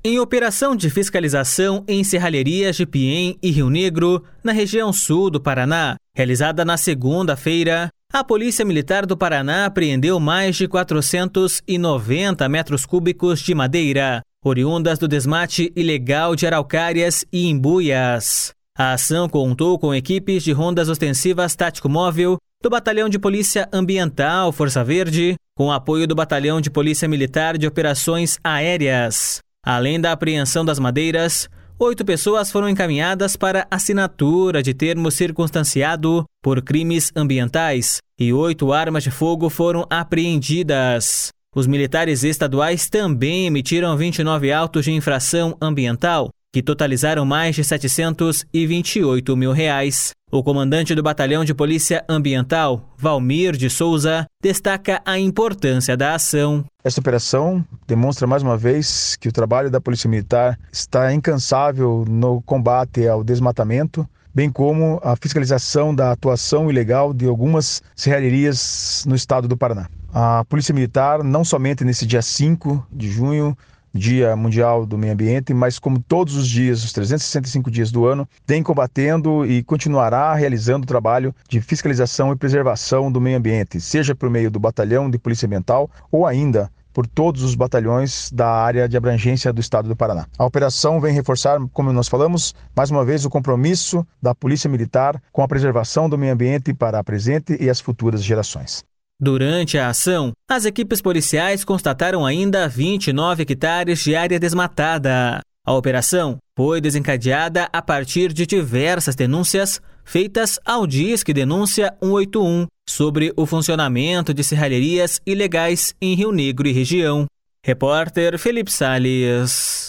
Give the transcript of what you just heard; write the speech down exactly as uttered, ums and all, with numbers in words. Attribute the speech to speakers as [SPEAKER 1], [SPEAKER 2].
[SPEAKER 1] Em operação de fiscalização em serralherias de Piém e Rio Negro, na região sul do Paraná, realizada na segunda-feira, a Polícia Militar do Paraná apreendeu mais de quatrocentos e noventa metros cúbicos de madeira, oriundas do desmate ilegal de araucárias e imbuias. A ação contou com equipes de rondas ostensivas tático-móvel do Batalhão de Polícia Ambiental Força Verde, com apoio do Batalhão de Polícia Militar de Operações Aéreas. Além da apreensão das madeiras, oito pessoas foram encaminhadas para assinatura de termo circunstanciado por crimes ambientais e oito armas de fogo foram apreendidas. Os militares estaduais também emitiram vinte e nove autos de infração ambiental, que totalizaram mais de setecentos e vinte e oito mil reais. O comandante do Batalhão de Polícia Ambiental, Valmir de Souza, destaca a importância da ação.
[SPEAKER 2] Esta operação demonstra mais uma vez que o trabalho da Polícia Militar está incansável no combate ao desmatamento, bem como a fiscalização da atuação ilegal de algumas serralherias no estado do Paraná. A Polícia Militar, não somente nesse dia cinco de junho, Dia Mundial do Meio Ambiente, mas como todos os dias, os trezentos e sessenta e cinco dias do ano, tem combatendo e continuará realizando o trabalho de fiscalização e preservação do meio ambiente, seja por meio do Batalhão de Polícia Ambiental ou ainda por todos os batalhões da área de abrangência do estado do Paraná. A operação vem reforçar, como nós falamos, mais uma vez o compromisso da Polícia Militar com a preservação do meio ambiente para a presente e as futuras gerações.
[SPEAKER 1] Durante a ação, as equipes policiais constataram ainda vinte e nove hectares de área desmatada. A operação foi desencadeada a partir de diversas denúncias feitas ao Disque Denúncia cento e oitenta e um sobre o funcionamento de serralherias ilegais em Rio Negro e região. Repórter Felipe Salles.